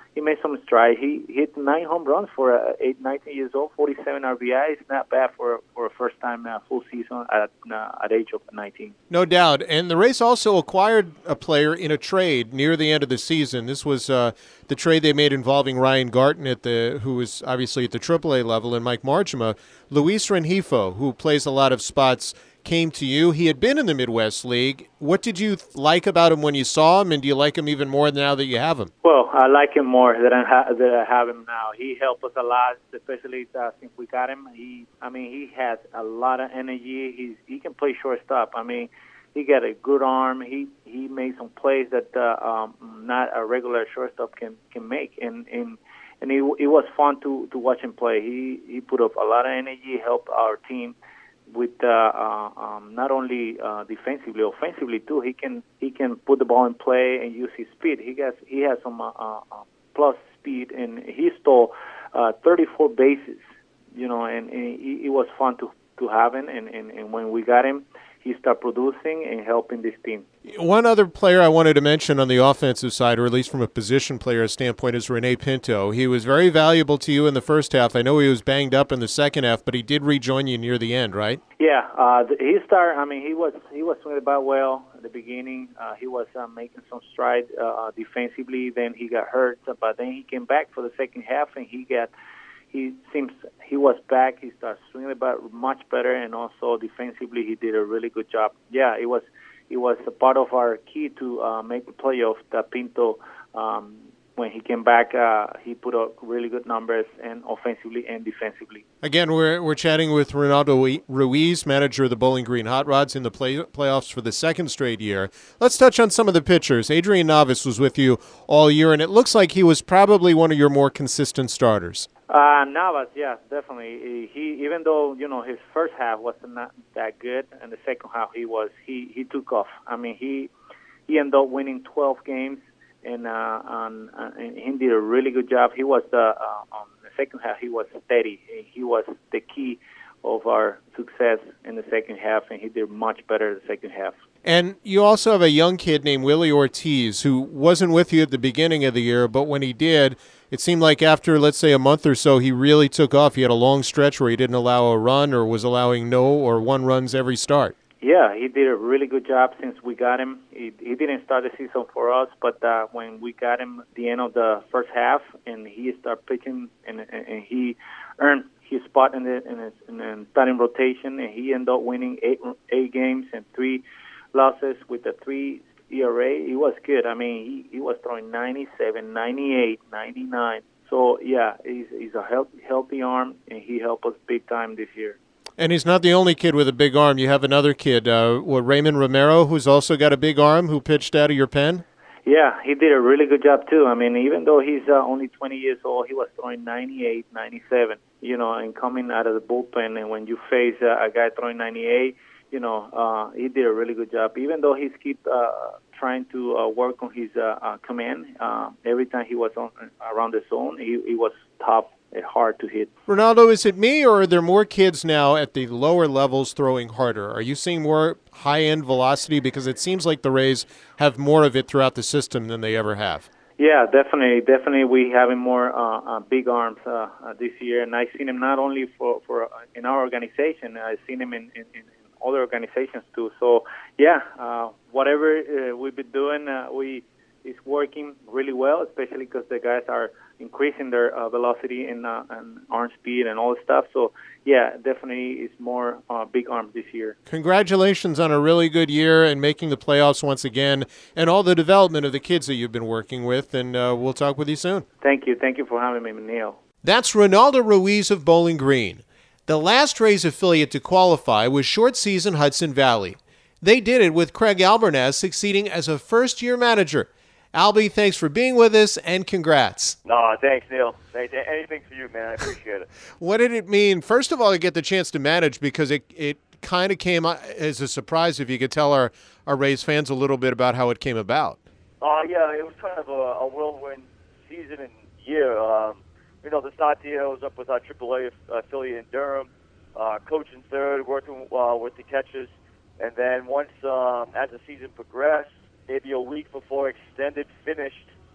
he made some stride. He hit nine home runs for uh, eight, nineteen years old, forty-seven R B Is. Not bad for for a first time uh, full season at uh, at age of nineteen. No doubt. And the Rays also acquired a player in a trade near the end of the season. This was uh, the trade they made involving Ryan Garten, at the who was obviously at the triple A level, and Mike Marchima. Luis Rengifo, who plays a lot of spots, came to you. He had been in the Midwest League. What did you like about him when you saw him, and do you like him even more now that you have him? Well, I like him more than I, ha- than I have him now. He helped us a lot, especially uh, since we got him. He, I mean, he has a lot of energy. He's he can play shortstop. I mean, he got a good arm. He he made some plays that uh, um, not a regular shortstop can, can make, and and and it, it was fun to, to watch him play. He he put up a lot of energy, helped our team with uh, uh, um, not only uh, defensively, offensively too. He can he can put the ball in play and use his speed. He has he has some uh, uh, plus speed, and he stole uh, thirty-four bases. You know, and, and it, it was fun to to have him. And, and, and when we got him, he started producing and helping this team. One other player I wanted to mention on the offensive side, or at least from a position player standpoint, is Rene Pinto. He was very valuable to you in the first half. I know he was banged up in the second half, but he did rejoin you near the end, right? Yeah, uh, he started. I mean, he was he was swinging about well at the beginning. Uh, he was uh, making some stride uh, defensively. Then he got hurt, but then he came back for the second half, and he got. He seems he was back. He started swinging about much better, and also defensively, he did a really good job. Yeah, it was it was a part of our key to uh, make the playoffs. That Pinto, um, when he came back, uh, he put up really good numbers, and offensively and defensively. Again, we're we're chatting with Ronaldo Ruiz, manager of the Bowling Green Hot Rods, in the play, playoffs for the second straight year. Let's touch on some of the pitchers. Adrian Navas was with you all year, and it looks like he was probably one of your more consistent starters. Uh, Navas, yeah, definitely. He, even though you know his first half was not that good, and the second half he was he, he took off. I mean, he he ended up winning twelve games, and uh, on, uh, and he did a really good job. He was the uh, on the second half he was steady. He was the key of our success in the second half, and he did much better the second half. And you also have a young kid named Willie Ortiz who wasn't with you at the beginning of the year, but when he did, it seemed like after, let's say, a month or so, he really took off. He had a long stretch where he didn't allow a run or was allowing no or one runs every start. Yeah, he did a really good job since we got him. He, he didn't start the season for us, but uh, when we got him at the end of the first half and he started pitching and, and, and he earned his spot in the in, his, in the starting rotation, and he ended up winning eight, eight games and three losses with a three E R A. He was good. I mean, he, he was throwing ninety-seven, ninety-eight, ninety-nine. So, yeah, he's, he's a healthy, healthy arm, and he helped us big time this year. And he's not the only kid with a big arm. You have another kid, uh, what, Raymond Romero, who's also got a big arm, who pitched out of your pen? Yeah, he did a really good job, too. I mean, even though he's uh, only twenty years old, he was throwing ninety-eight, ninety-seven, you know, and coming out of the bullpen. And when you face uh, a guy throwing ninety-eight, you know, uh, he did a really good job. Even though he's keep uh, trying to uh, work on his uh, uh, command, uh, every time he was on, around the zone, he, he was tough and hard to hit. Ronaldo, is it me, or are there more kids now at the lower levels throwing harder? Are you seeing more high-end velocity? Because it seems like the Rays have more of it throughout the system than they ever have. Yeah, definitely. Definitely we having more uh, uh, big arms uh, uh, this year. And I've seen him not only for, for uh, in our organization, I've seen him in, in, in other organizations too. So, yeah, uh, whatever uh, we've been doing, uh, we it's working really well, especially because the guys are increasing their uh, velocity and, uh, and arm speed and all the stuff. So, yeah, definitely it's more uh, big arms this year. Congratulations on a really good year and making the playoffs once again, and all the development of the kids that you've been working with, and uh, we'll talk with you soon. Thank you. Thank you for having me, Neil. That's Ronaldo Ruiz of Bowling Green. The last Rays affiliate to qualify was short-season Hudson Valley. They did it with Craig Albernaz succeeding as a first-year manager. Albie, thanks for being with us, and congrats. No, thanks, Neil. Thanks. Anything for you, man. I appreciate it. What did it mean, first of all, to get the chance to manage, because it, it kind of came as a surprise, if you could tell our, our Rays fans a little bit about how it came about. Uh, yeah, it was kind of a, a whirlwind season and year. Um, you know, the start of the year, I was up with our triple A affiliate in Durham, uh, coaching third, working uh, with the catchers. And then once, um, as the season progressed, maybe a week before extended finished,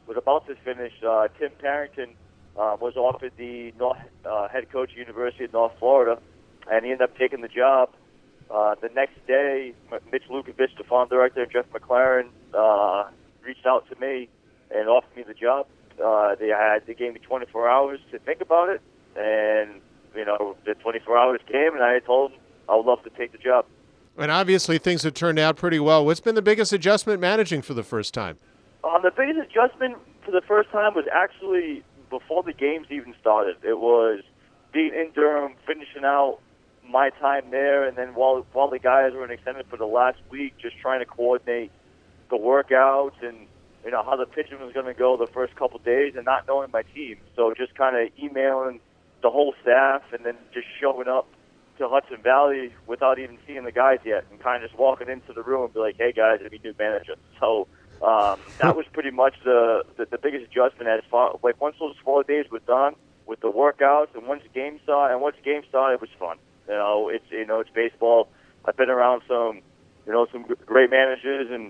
was about to finish. Uh, Tim Parrington uh, was offered the North, uh, head coach at University of North Florida, and he ended up taking the job. Uh, the next day, Mitch Lukovich, the farm director, and Jeff McLaren uh, reached out to me and offered me the job. Uh, they had they gave me twenty-four hours to think about it, and you know the twenty-four hours came, and I told them I would love to take the job. And obviously things have turned out pretty well. What's been the biggest adjustment managing for the first time? Um, the biggest adjustment for the first time was actually before the games even started. It was being in Durham, finishing out my time there, and then while while the guys were in extended for the last week, just trying to coordinate the workouts and you know how the pitching was going to go the first couple of days, and not knowing my team. So just kind of emailing the whole staff, and then just showing up to Hudson Valley without even seeing the guys yet, and kind of just walking into the room and be like, "Hey guys, I'm your new manager." So um, that was pretty much the, the the biggest adjustment as far like once those four days were done with the workouts, and once the game started, and once the game started, it was fun. You know, it's you know it's baseball. I've been around some you know some great managers and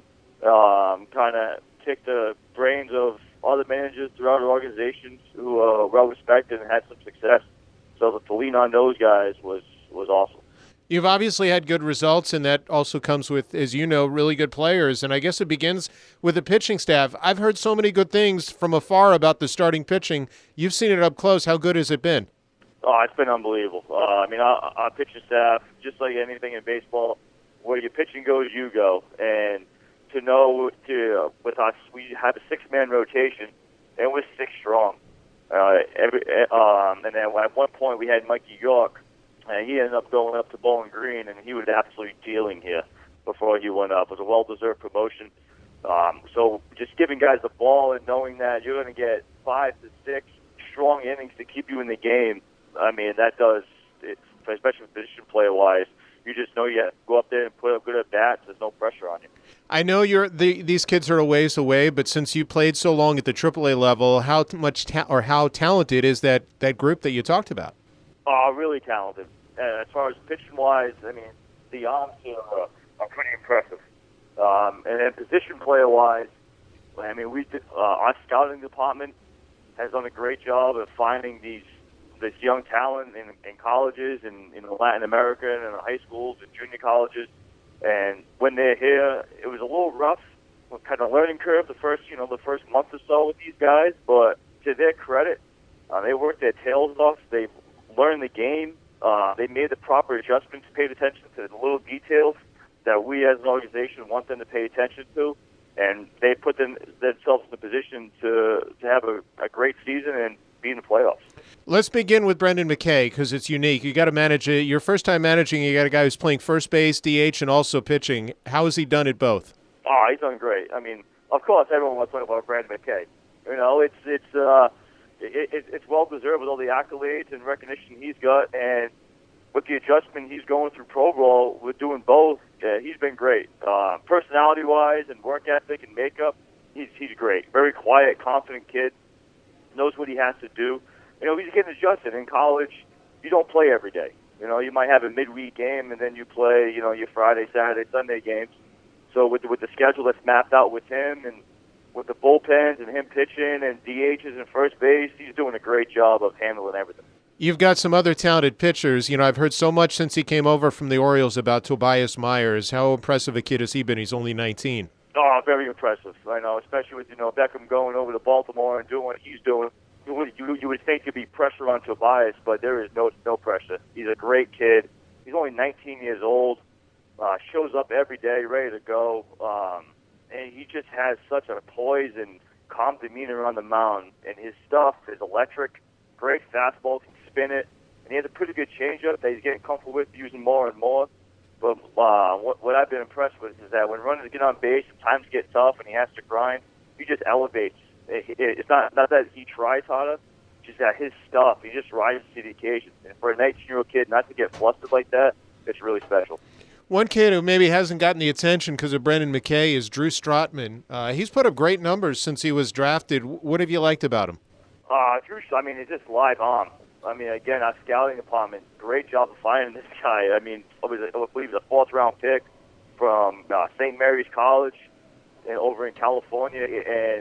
um, kind of picked the brains of other managers throughout our organizations who are well respected and had some success. So to lean on those guys was. was awesome. You've obviously had good results, and that also comes with, as you know, really good players. And I guess it begins with the pitching staff. I've heard so many good things from afar about the starting pitching. You've seen it up close. How good has it been? Oh, it's been unbelievable. Uh, I mean, our, our pitching staff, just like anything in baseball, where your pitching goes, you go. And to know, to with us, we have a six-man rotation, and we're six strong. Uh, every, um, and then at one point, we had Mikey York. And he ended up going up to Bowling Green, and he was absolutely dealing here before he went up. It was a well-deserved promotion. Um, so just giving guys the ball and knowing that you're going to get five to six strong innings to keep you in the game, I mean, that does, it, especially position player-wise, you just know you have to go up there and put up good at-bats. There's no pressure on you. I know you're the, these kids are a ways away, but since you played so long at the triple A level, how much ta- or how talented is that, that group that you talked about? Oh, really talented. Uh, as far as pitching-wise, I mean, the arms are, uh, are pretty impressive. Um, and then position player-wise, I mean, we did, uh, our scouting department has done a great job of finding these this young talent in, in colleges and in Latin America and in high schools and junior colleges. And when they're here, it was a little rough, kind of learning curve the first, you know, the first month or so with these guys. But to their credit, uh, they worked their tails off. They learned the game. Uh, they made the proper adjustments, paid attention to the little details that we as an organization want them to pay attention to, and they put them, themselves in a position to, to have a, a great season and be in the playoffs. Let's begin with Brendan McKay because it's unique. You got to manage it. Your first time managing, you got a guy who's playing first base, D H, and also pitching. How has he done it both? Oh, he's done great. I mean, of course, everyone wants to talk about Brendan McKay. You know, it's it's uh, it, it, it's well deserved with all the accolades and recognition he's got, and with the adjustment he's going through pro ball, with doing both, uh, he's been great. Uh, personality-wise and work ethic and makeup, he's he's great. Very quiet, confident kid. Knows what he has to do. You know, he's getting adjusted. In college, you don't play every day. You know, you might have a midweek game, and then you play, you know, your Friday, Saturday, Sunday games. So with the, with the schedule that's mapped out with him and with the bullpens and him pitching and D Hs and first base, he's doing a great job of handling everything. You've got some other talented pitchers. You know, I've heard so much since he came over from the Orioles about Tobias Myers. How impressive a kid has he been? He's only nineteen. Oh, very impressive. I know, especially with, you know, Beckham going over to Baltimore and doing what he's doing. You would, you, you would think there'd be pressure on Tobias, but there is no no pressure. He's a great kid. He's only nineteen years old. Uh, shows up every day, ready to go. Um, and he just has such a poise and calm demeanor on the mound. And his stuff is electric. Great fastball, can spin it. And he has a pretty good changeup that he's getting comfortable with, using more and more. But uh, what, what I've been impressed with is that when runners get on base, times get tough, and he has to grind, he just elevates. It, it, it's not not that he tries harder, just that his stuff, he just rises to the occasion. And for a nineteen-year-old kid not to get flustered like that, it's really special. One kid who maybe hasn't gotten the attention because of Brendan McKay is Drew Strotman. Uh, he's put up great numbers since he was drafted. What have you liked about him? Uh, Drew, I mean, it's just live on. I mean, again, our scouting department, great job of finding this guy. I mean, I believe he was a fourth-round pick from uh, Saint Mary's College and over in California, and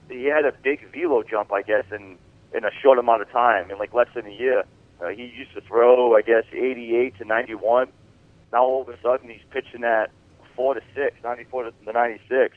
he had a big velo jump, I guess, in in a short amount of time, in like less than a year. Uh, he used to throw, I guess, eighty-eight to ninety-one. Now all of a sudden he's pitching at four to six, ninety-four to ninety-six.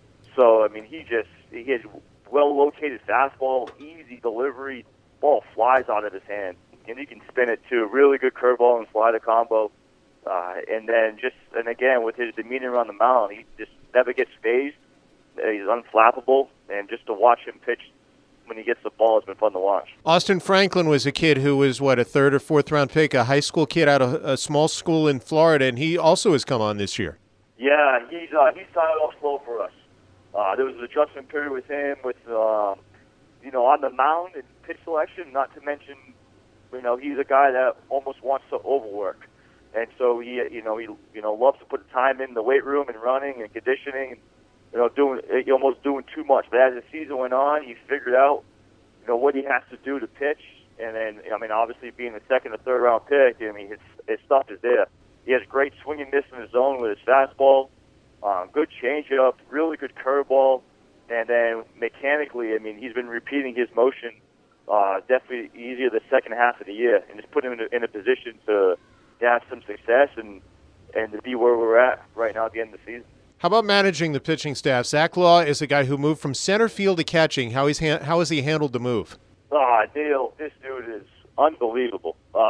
So I mean, he just he has well-located fastball, easy delivery, ball flies out of his hand, and he can spin it too. Really good curveball and slider combo. Uh, and then just and again with his demeanor on the mound, he just never gets phased. He's unflappable, and just to watch him pitch when he gets the ball has been fun to watch. Austin Franklin was a kid who was, what, a third or fourth round pick, a high school kid out of a small school in Florida, and he also has come on this year. Yeah, he's uh, he started off slow for us. Uh, there was an adjustment period with him, with uh, you know, on the mound and pitch selection. Not to mention, you know, he's a guy that almost wants to overwork, and so he, you know, he, you know, loves to put time in the weight room and running and conditioning. And, you know, doing almost doing too much. But as the season went on, he figured out, you know, what he has to do to pitch. And then, I mean, obviously being the second or third round pick, I mean, his, his stuff is there. He has great swing and miss in the zone with his fastball, um, good changeup, really good curveball, and then mechanically, I mean, he's been repeating his motion uh, definitely easier the second half of the year, and it's put him in a, in a position to, to have some success and and to be where we're at right now at the end of the season. How about managing the pitching staff? Zach Law is a guy who moved from center field to catching. How he's ha- how has he handled the move? Ah, Dale, this dude is unbelievable. Uh,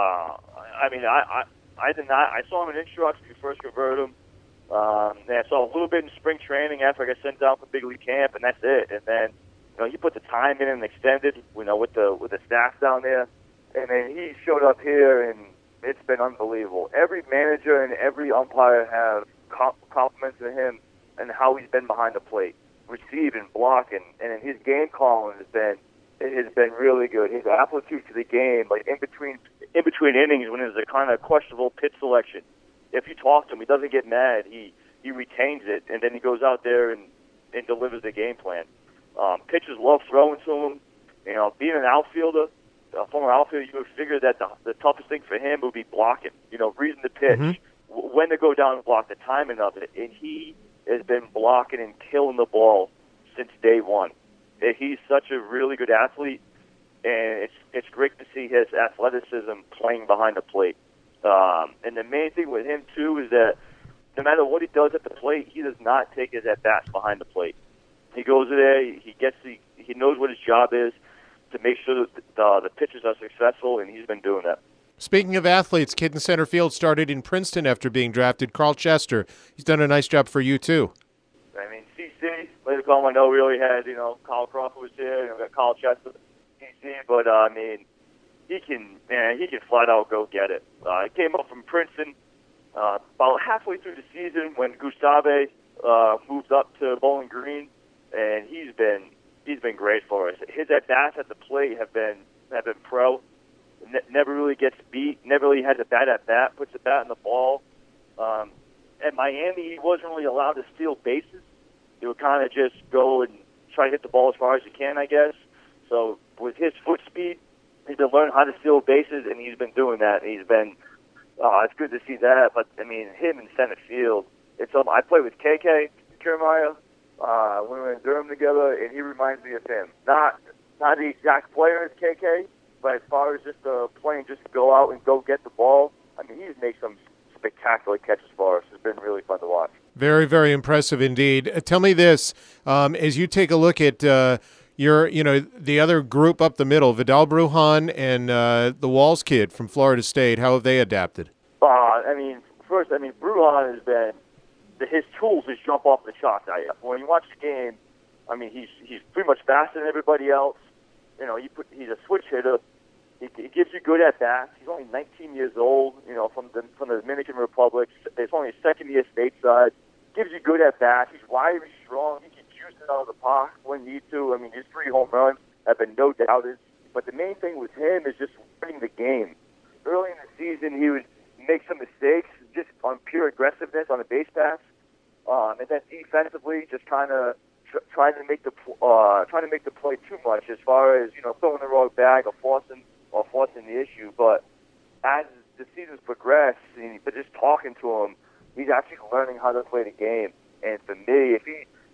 I mean, I, I I did not. I saw him in instructs when we first converted him. Um, and I saw a little bit in spring training after I got sent down for big league camp, and that's it. And then, you know, he put the time in and extended, you know, with the with the staff down there. And then he showed up here, and it's been unbelievable. Every manager and every umpire have compliments to him and how he's been behind the plate, receiving, blocking, and his game calling has been it has been really good. His aptitude to the game, like in between in between innings when there's a kind of questionable pitch selection, if you talk to him, he doesn't get mad. He he retains it, and then he goes out there and, and delivers the game plan. Um, pitchers love throwing to him. You know, being an outfielder, a former outfielder, you would figure that the, the toughest thing for him would be blocking. You know, reading the pitch. Mm-hmm. When to go down and block, the timing of it, and he has been blocking and killing the ball since day one. He's such a really good athlete, and it's it's great to see his athleticism playing behind the plate. Um, and the main thing with him too is that no matter what he does at the plate, he does not take his at bats behind the plate. He goes there, he gets the, he knows what his job is to make sure that the, the pitchers are successful, and he's been doing that. Speaking of athletes, kid in center field started in Princeton after being drafted, Carl Chester. He's done a nice job for you, too. I mean, C C, later call I know we really had, you know, Kyle Crawford was here, you know, we got Carl Chester, C C, but, uh, I mean, he can, man, he can flat out go get it. Uh, he came up from Princeton uh, about halfway through the season when Gustave uh, moved up to Bowling Green, and he's been he's been great for us. His at-bats at the plate have been have been pro. Ne- never really gets beat, never really has a bad at-bat, puts the bat in the ball. Um, at Miami, he wasn't really allowed to steal bases. He would kind of just go and try to hit the ball as far as he can, I guess. So with his foot speed, he's been learning how to steal bases, and he's been doing that. He's been, oh, it's good to see that. But, I mean, him in center field, it's um, I played with K K Kiermaier uh, when we were in Durham together, and he reminds me of him. Not, not the exact player as K K, but as far as just uh, playing, just go out and go get the ball, I mean, he's made some spectacular catches for us. It's been really fun to watch. Very, very impressive indeed. Uh, tell me this, um, as you take a look at uh, your, you know, the other group up the middle, Vidal Brujan and uh, the Walls kid from Florida State, how have they adapted? Uh, I mean, first, I mean, Brujan has been, his tools just jump off the charts. I, when you watch the game, I mean, he's he's pretty much faster than everybody else. You know, he put, he's a switch hitter. He, he gives you good at bats. He's only nineteen years old. You know, from the from the Dominican Republic. It's only his second year stateside. Gives you good at bats. He's wiry, strong. He can juice it out of the park when need to. I mean, his three home runs have been no doubters. But the main thing with him is just winning the game. Early in the season, he would make some mistakes just on pure aggressiveness on the base pass, um, and then defensively, just kind of tr- trying to make the uh, trying to make the play too much as far as, you know, throwing the wrong bag or forcing or forcing the issue. But as the season's progressed, and but just talking to him, he's actually learning how to play the game. And for me, if he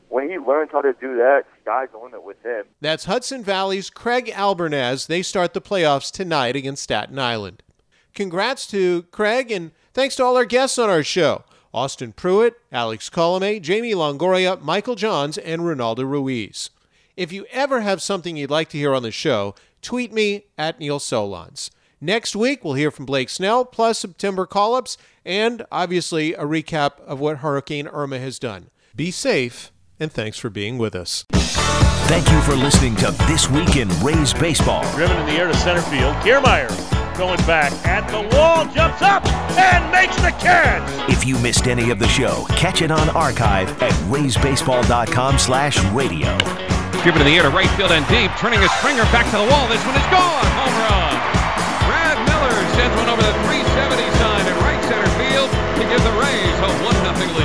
when he learns how to do that, sky's the limit with him. That's Hudson Valley's Craig Albernaz. They start the playoffs tonight against Staten Island. Congrats to Craig, and thanks to all our guests on our show. Austin Pruitt, Alex Colomé, Jamie Longoria, Michael Johns, and Ronaldo Ruiz. If you ever have something you'd like to hear on the show, tweet me at Neil Solondz. Next week, we'll hear from Blake Snell, plus September call-ups, and obviously a recap of what Hurricane Irma has done. Be safe, and thanks for being with us. Thank you for listening to This Week in Rays Baseball. Driven in the air to center field. Kiermaier going back at the wall, jumps up, and makes the catch. If you missed any of the show, catch it on archive at raysbaseball.com slash radio. Driven in the air to right field and deep, turning a Springer back to the wall. This one is gone. Home run. Brad Miller sends one over the three seventy sign in right center field to give the Rays a one nothing lead.